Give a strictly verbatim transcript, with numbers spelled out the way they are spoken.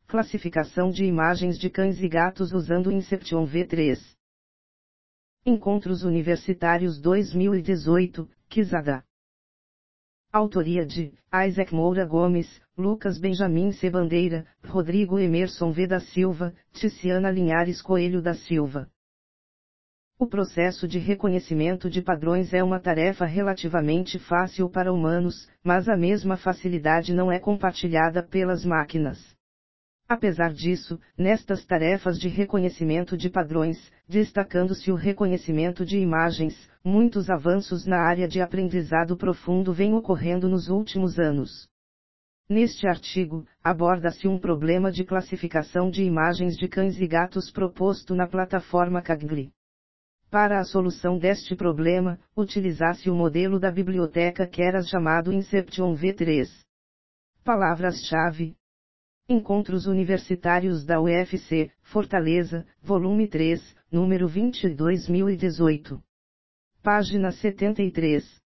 Classificação de imagens de cães e gatos usando Inception V três. Encontros Universitários dois mil e dezoito, Quizada. Autoria de Isaac Moura Gomes, Lucas Benjamin C. Bandeira, Rodrigo Emerson V. da Silva, Ticiana Linhares Coelho da Silva. O processo de reconhecimento de padrões é uma tarefa relativamente fácil para humanos, mas a mesma facilidade não é compartilhada pelas máquinas. Apesar disso, nestas tarefas de reconhecimento de padrões, destacando-se o reconhecimento de imagens, muitos avanços na área de aprendizado profundo vêm ocorrendo nos últimos anos. Neste artigo, aborda-se um problema de classificação de imagens de cães e gatos proposto na plataforma Kaggle. Para a solução deste problema, utilizasse o modelo da biblioteca Keras chamado Inception V três. Palavras-chave: Encontros Universitários da U F C, Fortaleza, volume três, número vinte, dois mil e dezoito. Página setenta e três.